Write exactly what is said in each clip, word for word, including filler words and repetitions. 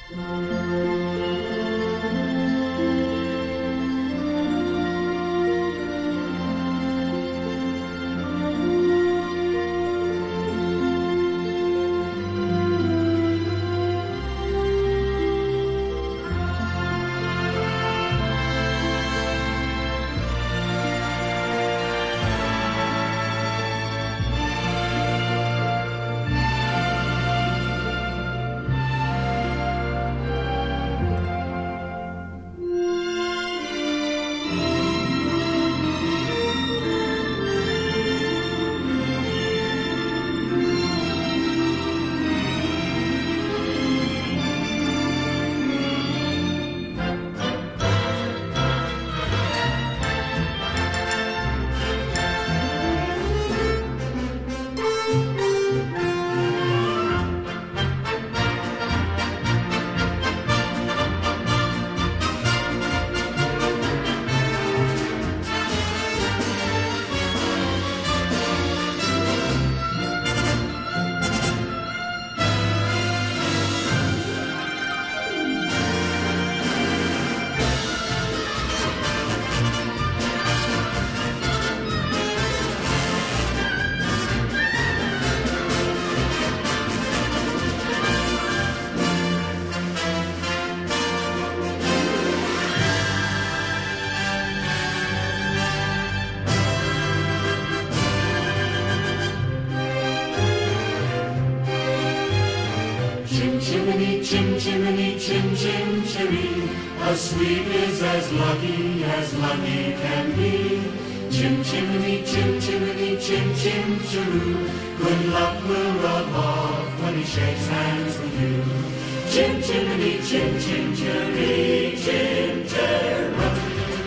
chimney, chim, chimney, chim, chim, chimney. A sweep is as lucky as lucky can be. Chim, chimney, chim, chimney, chim, chim, chiroo. Good luck will rub off when he shakes hands with you. Chim, chimney, chim, chim, chiree, chim, chiroo.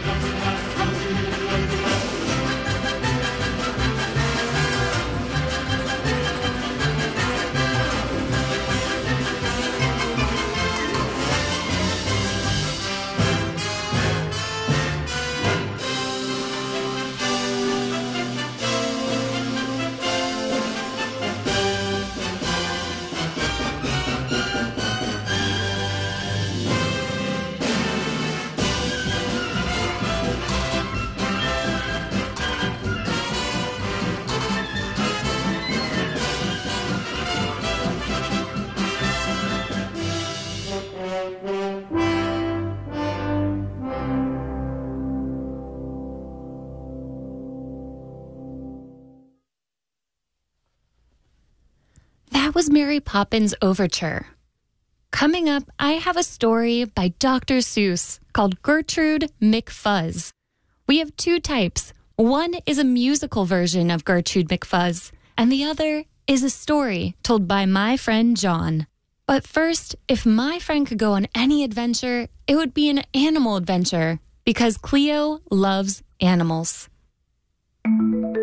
That was Mary Poppins Overture. Coming up, I have a story by Doctor Seuss called Gertrude McFuzz. We have two types. One is a musical version of Gertrude McFuzz, and the other is a story told by my friend John. But first, if my friend could go on any adventure, it would be an animal adventure, because Cleo loves animals.